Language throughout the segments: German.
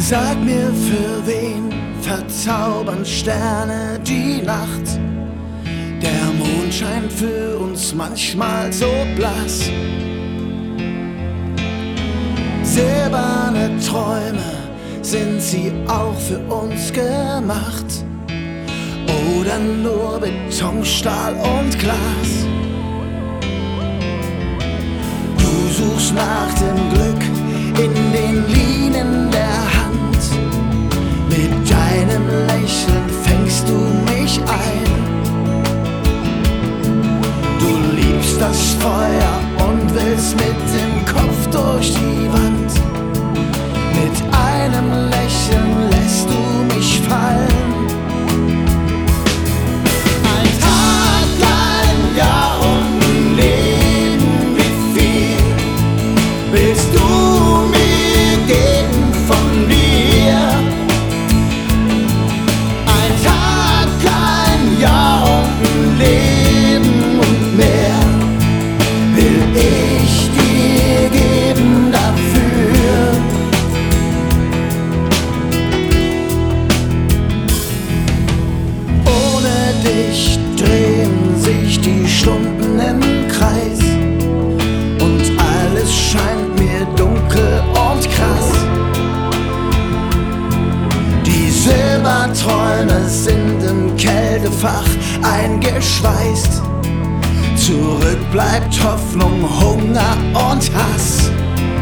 Sag mir, für wen verzaubern Sterne die Nacht? Der Mond scheint für uns manchmal so blass. Silberne Träume, sind sie auch für uns gemacht? Oder nur Beton, Stahl und Glas? Du suchst nach dem Glück in den Linien der Hand. Mit deinem Lächeln fängst du mich ein. Du liebst das Feuer und willst mit dem Kopf durch die Wand. Mit einem Lächeln lässt du mich fallen. Ein Tag, ein Jahr und ein Leben, wie viel willst du mir geben von dir? Ein Tag, ein Jahr und ein Leben und mehr will ich dir geben dafür. Ohne dich drehen sich die Stunden im Kreis und alles scheint mir dunkel und krass. Die Silberträume sind im Kältefach eingeschweißt. Zurück bleibt Hoffnung, Hunger und Hass.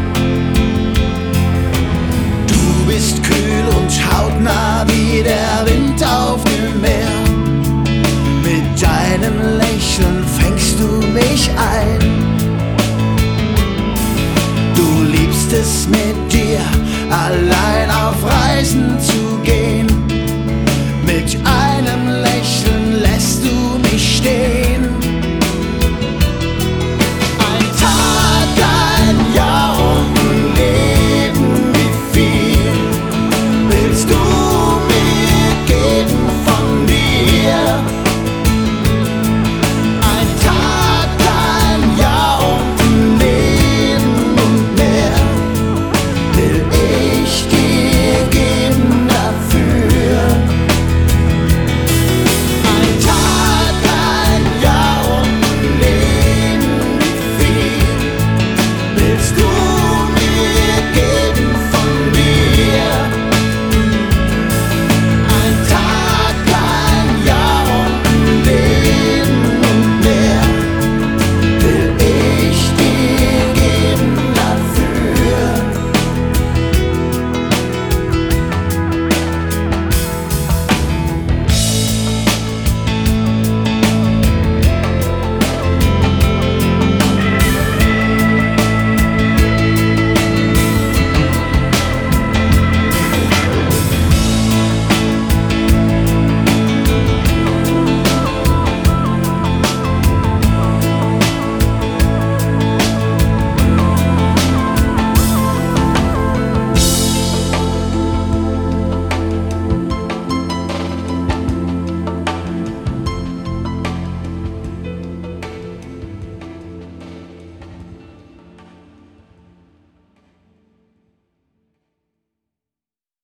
Du bist kühl und hautnah wie der Wind auf dem Meer. Mit deinem Lächeln fängst du mich ein. Du liebst es mit dir, allein auf Reisen